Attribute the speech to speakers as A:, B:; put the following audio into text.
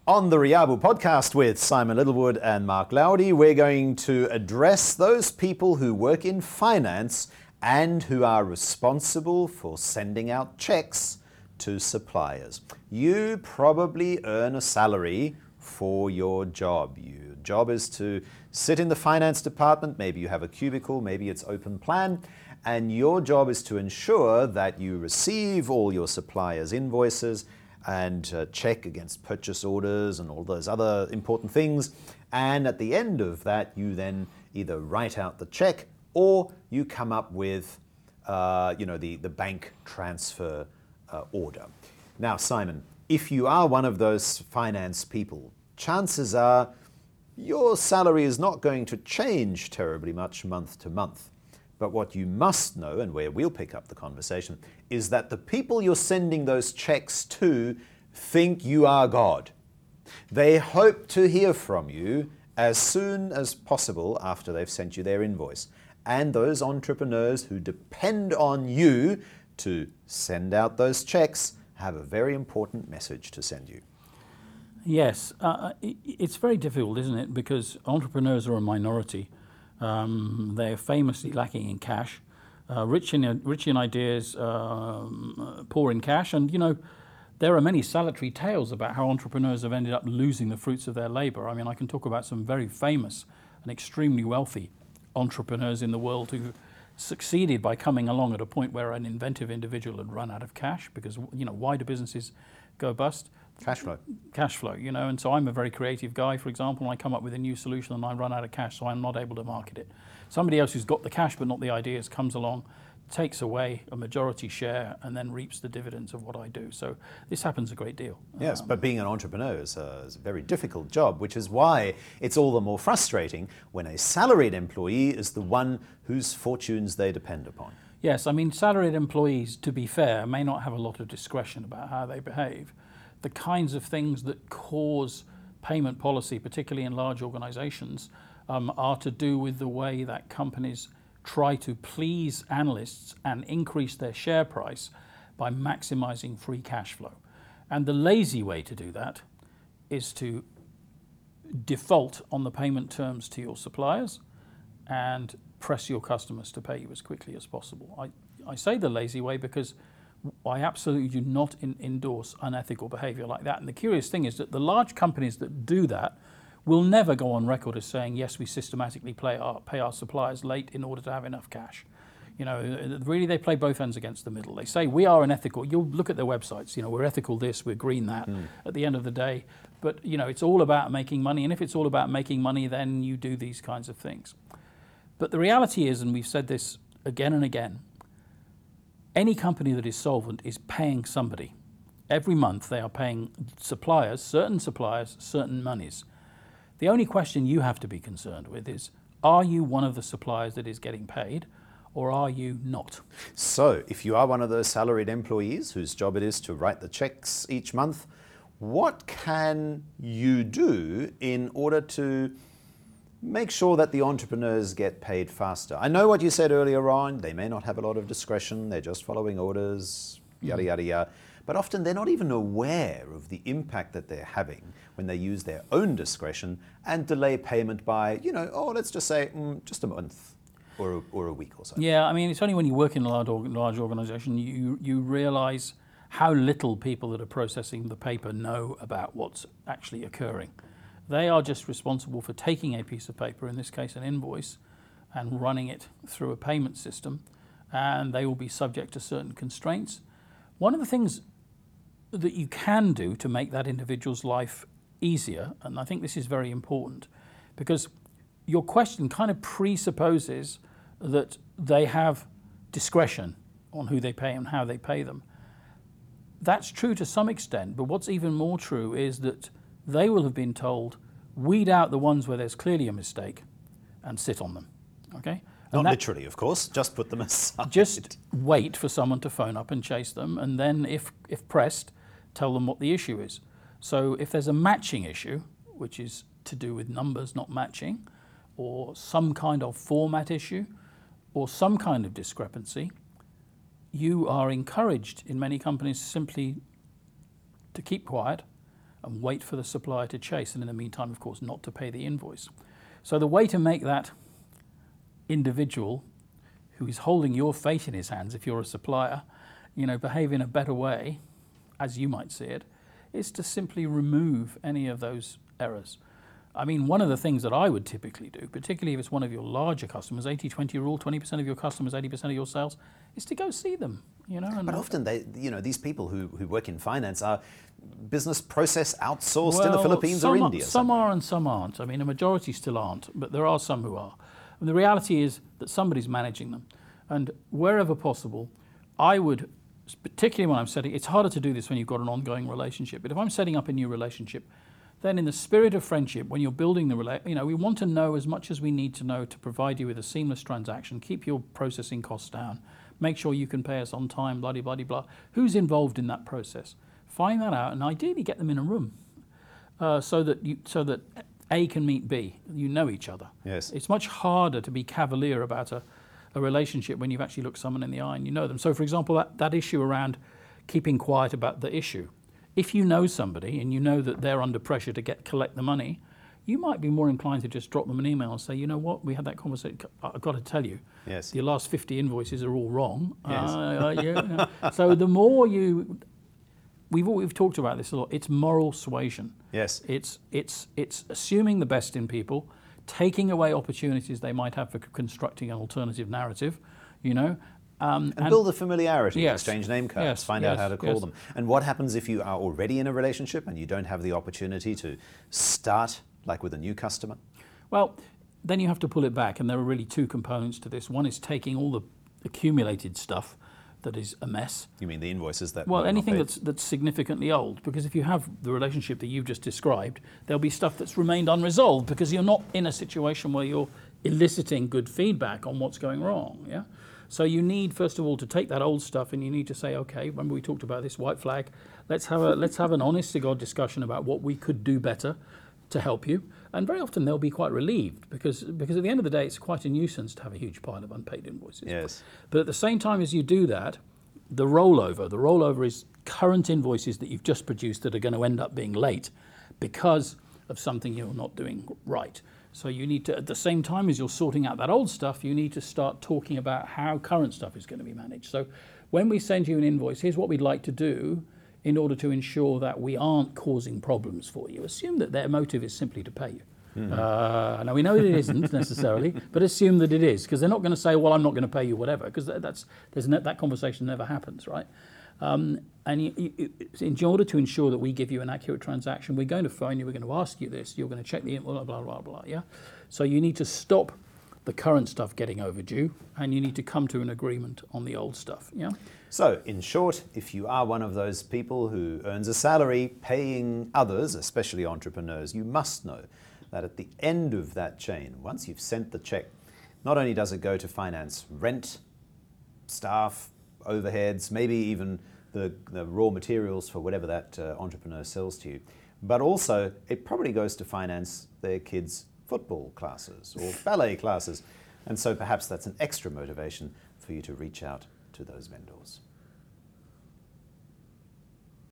A: On the Riabu podcast with Simon Littlewood and Mark Lowdy, we're going to address those people who work in finance and who are responsible for sending out checks to suppliers. You probably earn a salary for your job. Your job is to sit in the finance department. Maybe you have a cubicle, maybe it's open plan, and your job is to ensure that you receive all your suppliers' invoices and check against purchase orders and all those other important things. And at the end of that, you then either write out the check or you come up with the bank transfer order. Now, Simon, if you are one of those finance people, chances are your salary is not going to change terribly much month to month. But what you must know, and where we'll pick up the conversation, is that the people you're sending those checks to think you are God. They hope to hear from you as soon as possible after they've sent you their invoice. And those entrepreneurs who depend on you to send out those checks have a very important message to send you.
B: Yes, it's very difficult, isn't it? Because entrepreneurs are a minority. They're famously lacking in cash, rich in ideas, poor in cash. And, there are many salutary tales about how entrepreneurs have ended up losing the fruits of their labor. I mean, I can talk about some very famous and extremely wealthy entrepreneurs in the world who succeeded by coming along at a point where an inventive individual had run out of cash. Because, why do businesses go bust?
A: Cash flow,
B: and so I'm a very creative guy, for example, and I come up with a new solution and I run out of cash, so I'm not able to market it. Somebody else who's got the cash but not the ideas comes along, takes away a majority share, and then reaps the dividends of what I do. So this happens a great deal.
A: Yes, but being an entrepreneur is a very difficult job, which is why it's all the more frustrating when a salaried employee is the one whose fortunes they depend upon.
B: Yes, I mean, salaried employees, to be fair, may not have a lot of discretion about how they behave. The kinds of things that cause payment policy, particularly in large organizations, are to do with the way that companies try to please analysts and increase their share price by maximizing free cash flow. And the lazy way to do that is to default on the payment terms to your suppliers and press your customers to pay you as quickly as possible. I say the lazy way because I absolutely do not endorse unethical behavior like that. And the curious thing is that the large companies that do that will never go on record as saying, yes, we systematically pay our suppliers late in order to have enough cash. Really they play both ends against the middle. They say we are unethical. You'll look at their websites, we're ethical this, we're green that at the end of the day. But, it's all about making money. And if it's all about making money, then you do these kinds of things. But the reality is, and we've said this again and again, any company that is solvent is paying somebody. Every month they are paying certain suppliers, certain monies. The only question you have to be concerned with is, are you one of the suppliers that is getting paid, or are you not?
A: So, if you are one of those salaried employees whose job it is to write the checks each month, what can you do in order to make sure that the entrepreneurs get paid faster? I know what you said earlier on, they may not have a lot of discretion, they're just following orders, yada, yada, yada. But often they're not even aware of the impact that they're having when they use their own discretion and delay payment by, let's just say just a month or a week or so.
B: Yeah, I mean, it's only when you work in a large organization you realize how little people that are processing the paper know about what's actually occurring. They are just responsible for taking a piece of paper, in this case an invoice, and running it through a payment system, and they will be subject to certain constraints. One of the things that you can do to make that individual's life easier, and I think this is very important, because your question kind of presupposes that they have discretion on who they pay and how they pay them. That's true to some extent, but what's even more true is that they will have been told, weed out the ones where there's clearly a mistake and sit on them, okay?
A: Not literally, of course, just put them aside.
B: Just wait for someone to phone up and chase them, and then if pressed, tell them what the issue is. So if there's a matching issue, which is to do with numbers not matching, or some kind of format issue, or some kind of discrepancy, you are encouraged in many companies simply to keep quiet and wait for the supplier to chase, and in the meantime, of course, not to pay the invoice. So the way to make that individual who is holding your fate in his hands, if you're a supplier, behave in a better way, as you might see it, is to simply remove any of those errors. I mean, one of the things that I would typically do, particularly if it's one of your larger customers, 80-20 rule, 20% of your customers, 80% of your sales, is to go see them.
A: But often these people who work in finance are business process outsourced in the Philippines or India.
B: Some are and some aren't. I mean, a majority still aren't, but there are some who are. And the reality is that somebody's managing them. And wherever possible, I would, particularly when I'm setting, it's harder to do this when you've got an ongoing relationship, but if I'm setting up a new relationship, then in the spirit of friendship, when you're building the relationship, we want to know as much as we need to know to provide you with a seamless transaction, keep your processing costs down, make sure you can pay us on time, blah, blah, blah, blah. Who's involved in that process? Find that out and ideally get them in a room so that A can meet B. You know each other.
A: Yes.
B: It's much harder to be cavalier about a relationship when you've actually looked someone in the eye and you know them. So, for example, that issue around keeping quiet about the issue. If you know somebody and you know that they're under pressure to collect the money, you might be more inclined to just drop them an email and say, you know what, we had that conversation. I've got to tell you,
A: yes,
B: your last 50 invoices are all wrong.
A: Yes.
B: So the more we've talked about this a lot. It's moral suasion.
A: Yes.
B: It's assuming the best in people, taking away opportunities they might have for constructing an alternative narrative,
A: and build a familiarity,
B: yes,
A: exchange name cards,
B: yes,
A: find out how to call them. And what happens if you are already in a relationship and you don't have the opportunity to start like with a new customer?
B: Well, then you have to pull it back, and there are really two components to this. One is taking all the accumulated stuff that is a mess.
A: You mean the invoices that...
B: Well, anything that's significantly old, because if you have the relationship that you've just described, there'll be stuff that's remained unresolved because you're not in a situation where you're eliciting good feedback on what's going wrong, yeah? So you need, first of all, to take that old stuff and you need to say, okay, remember we talked about this white flag, let's have an honest to God discussion about what we could do better to help you. And very often they'll be quite relieved because at the end of the day, it's quite a nuisance to have a huge pile of unpaid invoices.
A: Yes.
B: But at the same time as you do that, the rollover is current invoices that you've just produced that are going to end up being late because of something you're not doing right. So you need to, at the same time as you're sorting out that old stuff, you need to start talking about how current stuff is going to be managed. So when we send you an invoice, here's what we'd like to do in order to ensure that we aren't causing problems for you. Assume that their motive is simply to pay you. Mm-hmm. Now we know that it isn't necessarily, but assume that it is, because they're not going to say, well, I'm not going to pay you whatever, because that conversation never happens, right? And in order to ensure that we give you an accurate transaction, we're going to phone you, we're going to ask you this, you're going to check the blah, blah, blah, blah, yeah? So you need to stop the current stuff getting overdue, and you need to come to an agreement on the old stuff, yeah?
A: So, in short, if you are one of those people who earns a salary paying others, especially entrepreneurs, you must know that at the end of that chain, once you've sent the check, not only does it go to finance rent, staff, overheads, maybe even the raw materials for whatever that entrepreneur sells to you, but also it probably goes to finance their kids' football classes or ballet classes. And so perhaps that's an extra motivation for you to reach out to those vendors.